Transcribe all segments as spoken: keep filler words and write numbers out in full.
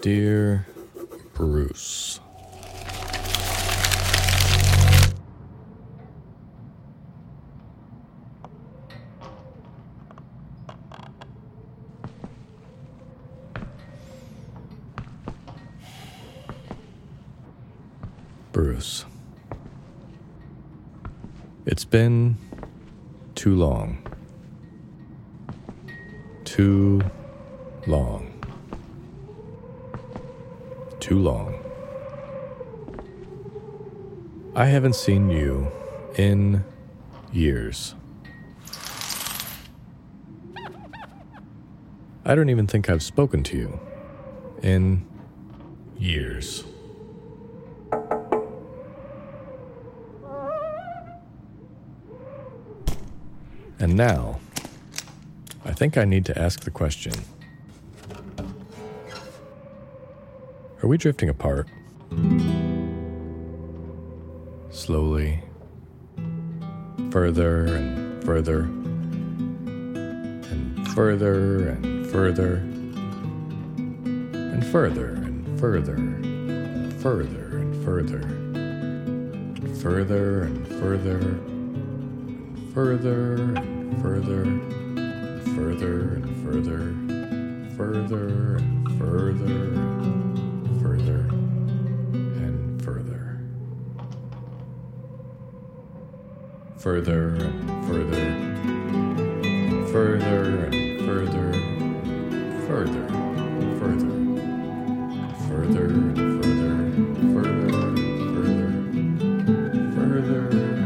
Dear Bruce, Bruce, it's been too long. Too long. Too long. I haven't seen you in years. I don't even think I've spoken to you in years. And now, I think I need to ask the question. Are we drifting apart? Slowly, further and further, and further and further, and further and further, and further and further, and further and further, and further and further, further and further, further and further, further and further, further and further, and further and further, further and further, further and further, further and further, further and further.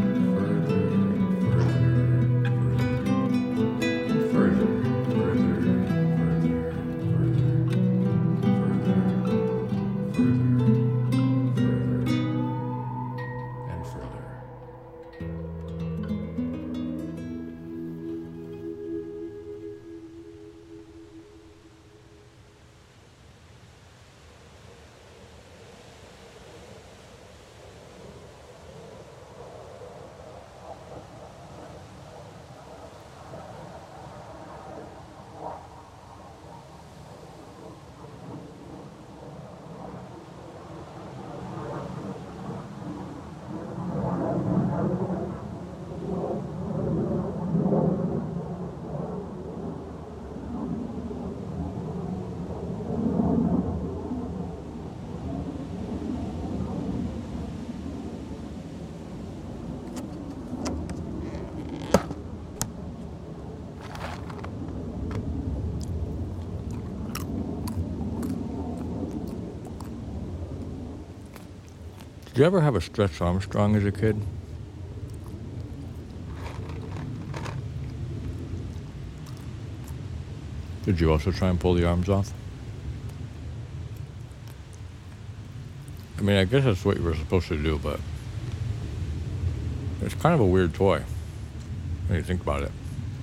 Did you ever have a Stretch Armstrong as a kid? Did you also try and pull the arms off? I mean, I guess that's what you were supposed to do, but it's kind of a weird toy when you think about it.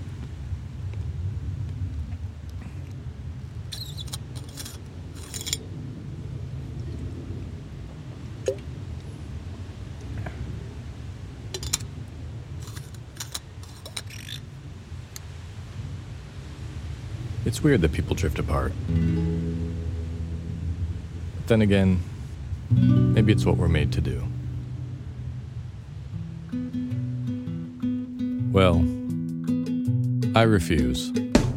It's weird that people drift apart. But then again, maybe it's what we're made to do. Well, I refuse.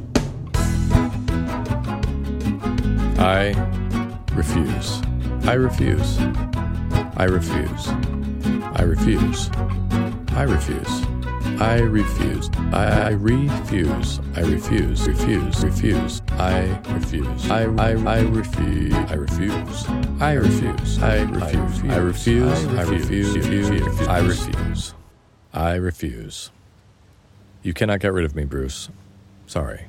I refuse. I refuse. I refuse. I refuse. I refuse. I refuse. I refuse. I refuse. Refuse. Refuse. I refuse. I I I refuse. I refuse. I refuse. I refuse. I refuse. I refuse. I refuse. I refuse. You cannot get rid of me, Bruce. Sorry.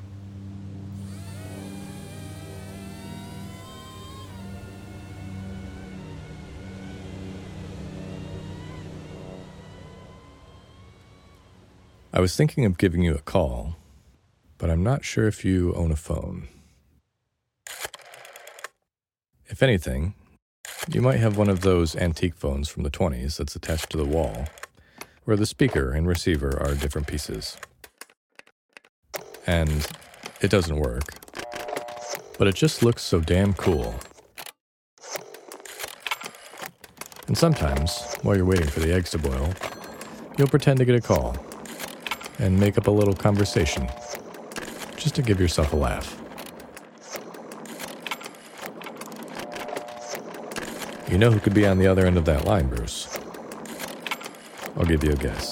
I was thinking of giving you a call, but I'm not sure if you own a phone. If anything, you might have one of those antique phones from the twenties that's attached to the wall, where the speaker and receiver are different pieces. And it doesn't work, but it just looks so damn cool. And sometimes, while you're waiting for the eggs to boil, you'll pretend to get a call and make up a little conversation just to give yourself a laugh. You know who could be on the other end of that line, Bruce? I'll give you a guess.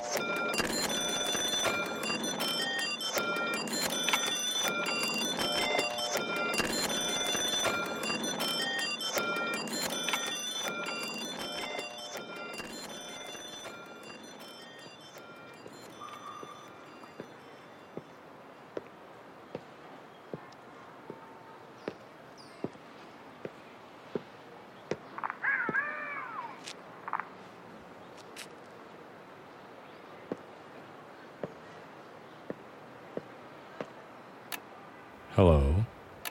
Hello?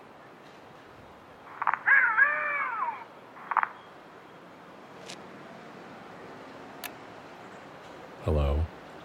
Hello?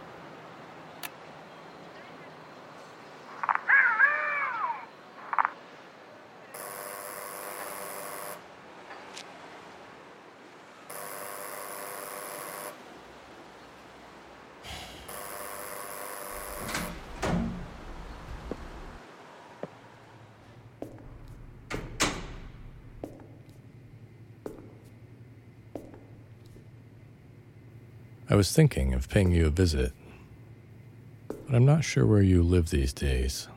I was thinking of paying you a visit, but I'm not sure where you live these days.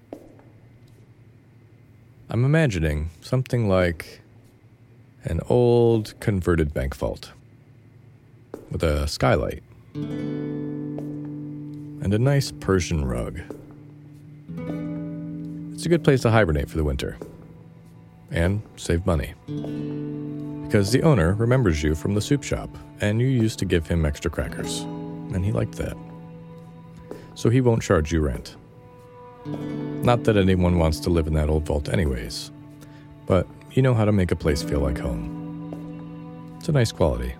I'm imagining something like an old converted bank vault with a skylight and a nice Persian rug. It's a good place to hibernate for the winter and save money, because the owner remembers you from the soup shop, and you used to give him extra crackers, and he liked that. So he won't charge you rent. Not that anyone wants to live in that old vault anyways, but you know how to make a place feel like home. It's a nice quality.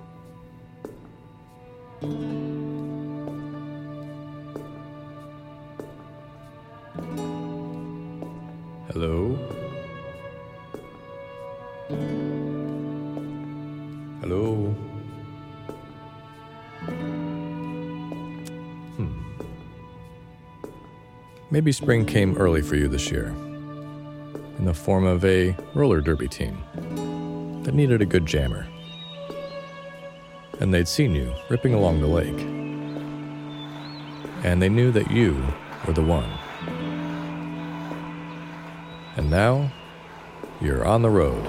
Hello? Hello? Hmm. Maybe spring came early for you this year, in the form of a roller derby team that needed a good jammer. And they'd seen you ripping along the lake, and they knew that you were the one. And now, you're on the road,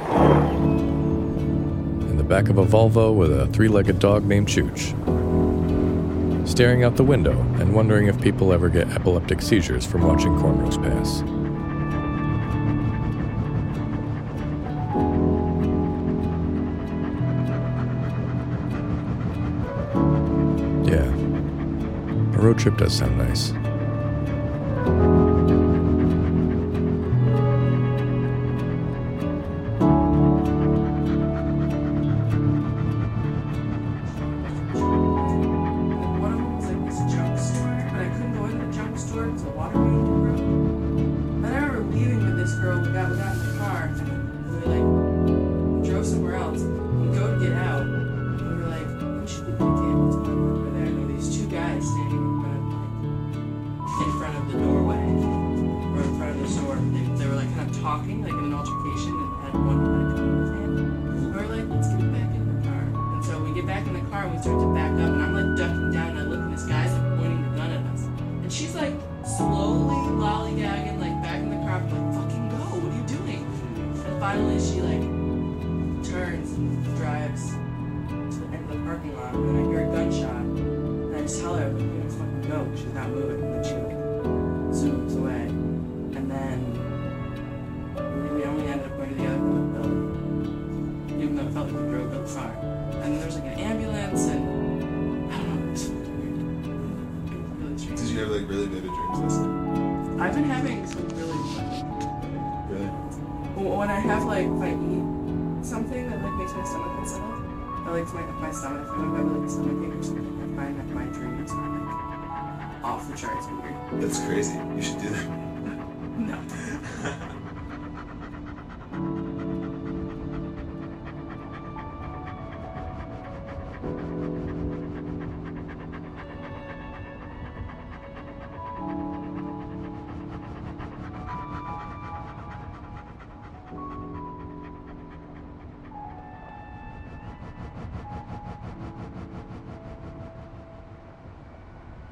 in the back of a Volvo with a three-legged dog named Chooch, staring out the window and wondering if people ever get epileptic seizures from watching cornrows pass. Yeah, a road trip does sound nice. Talking, like in an altercation, and had one like come in his hand. And we're like, let's get back in the car. And so we get back in the car and we start to back up, and I'm like ducking down and I look and this guy's like pointing the gun at us. And she's like slowly lollygagging like back in the car. I'm like, fucking go, what are you doing? And finally she like turns and drives to the end of the parking lot, and I hear a gunshot. And I just tell her, like, you know, fucking go. She's not moving. And then she like zooms away. And then we only ended up going to the other end of the building, even though it felt like we drove really far. And then there was like an ambulance, and I don't know, it was weird. It was really strange. Did you have like really vivid dreams last night? I've been having some really Really? Well, when I have like, if I eat something that like makes my stomach unsettled, or like my, my stomach, if I have like a stomach ache or something, I find that my dreams are like off the charts weird. That's crazy. You should do that. No.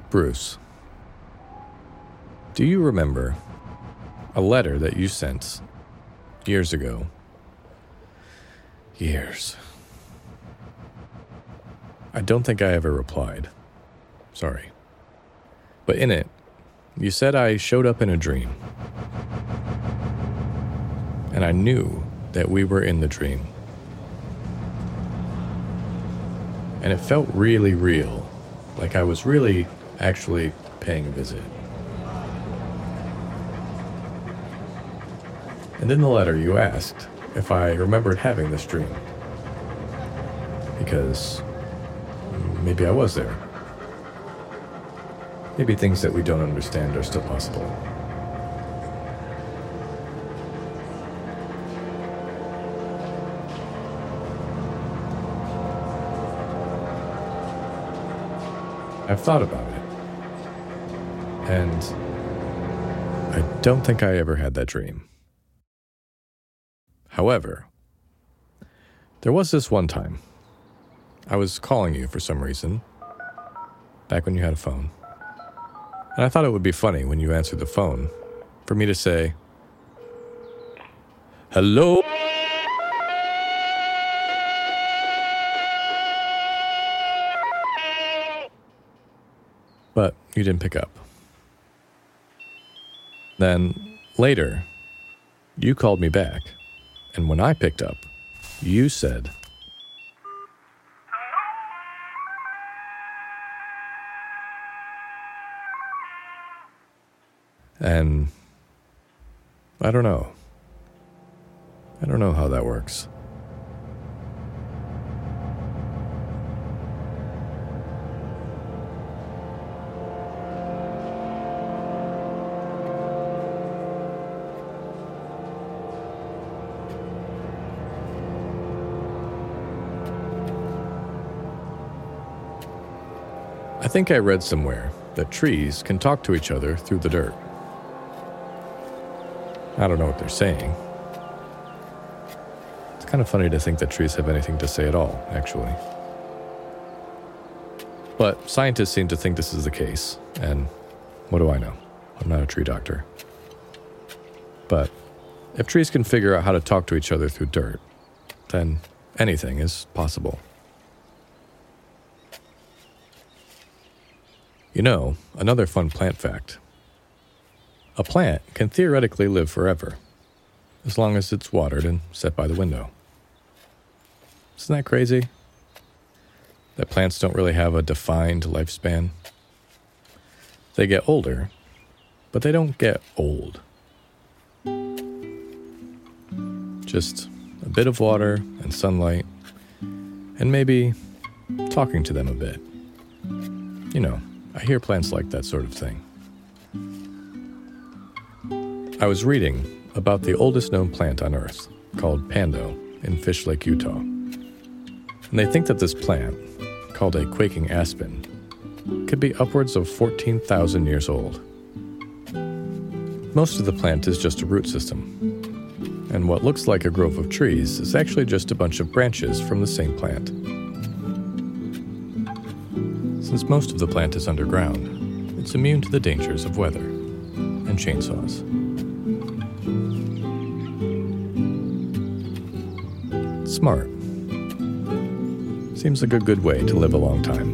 Bruce, do you remember a letter that you sent years ago? Years. I don't think I ever replied. Sorry. But in it, you said I showed up in a dream. And I knew that we were in the dream. And it felt really real, like I was really actually paying a visit. And in the letter you asked if I remembered having this dream. Because maybe I was there. Maybe things that we don't understand are still possible. I've thought about it. And I don't think I ever had that dream. However, there was this one time. I was calling you for some reason, back when you had a phone. And I thought it would be funny when you answered the phone for me to say, "Hello?" But you didn't pick up. Then, later, you called me back, and when I picked up, you said, and I don't know. I don't know how that works. I think I read somewhere that trees can talk to each other through the dirt. I don't know what they're saying. It's kind of funny to think that trees have anything to say at all, actually. But scientists seem to think this is the case, and what do I know? I'm not a tree doctor. But if trees can figure out how to talk to each other through dirt, then anything is possible. You know, another fun plant fact. A plant can theoretically live forever, as long as it's watered and set by the window. Isn't that crazy? That plants don't really have a defined lifespan. They get older, but they don't get old. Just a bit of water and sunlight, and maybe talking to them a bit. You know, I hear plants like that sort of thing. I was reading about the oldest known plant on Earth, called Pando, in Fish Lake, Utah. And they think that this plant, called a quaking aspen, could be upwards of fourteen thousand years old. Most of the plant is just a root system, and what looks like a grove of trees is actually just a bunch of branches from the same plant. Since most of the plant is underground, it's immune to the dangers of weather and chainsaws. Smart. Seems like a good way to live a long time.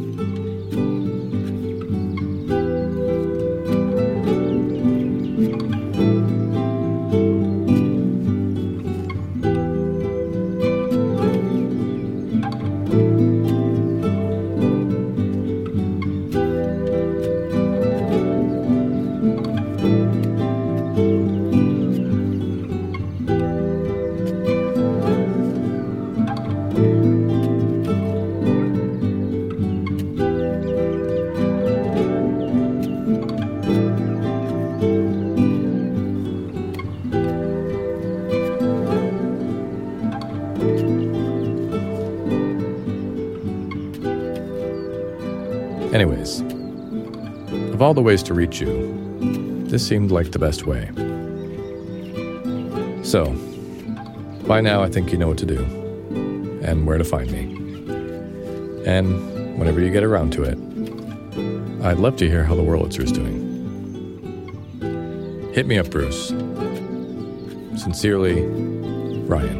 Anyways, of all the ways to reach you, this seemed like the best way. So, by now I think you know what to do, and where to find me. And whenever you get around to it, I'd love to hear how the Wurlitzer is doing. Hit me up, Bruce. Sincerely, Ryan.